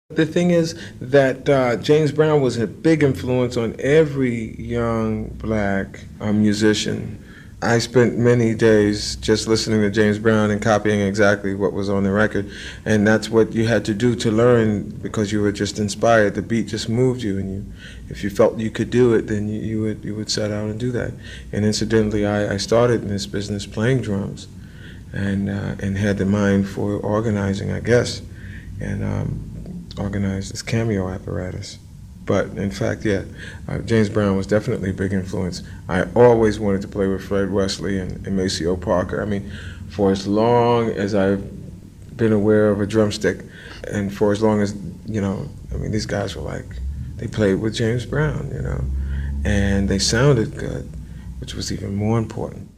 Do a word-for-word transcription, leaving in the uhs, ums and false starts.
The thing is that uh, James Brown was a big influence on every young black uh, musician. I spent many days just listening to James Brown and copying exactly what was on the record, and that's what you had to do to learn because you were just inspired. The beat just moved you, and you, if you felt you could do it, then you, you would you would set out and do that. And incidentally, I, I started in this business playing drums, and uh, and had the mind for organizing, I guess, and. Um, organized this cameo apparatus. But in fact, yeah, uh, James Brown was definitely a big influence. I always wanted to play with Fred Wesley and, and Maceo Parker. I mean, for as long as I've been aware of a drumstick, and for as long as, you know, I mean, these guys were like, they played with James Brown, you know, and they sounded good, which was even more important.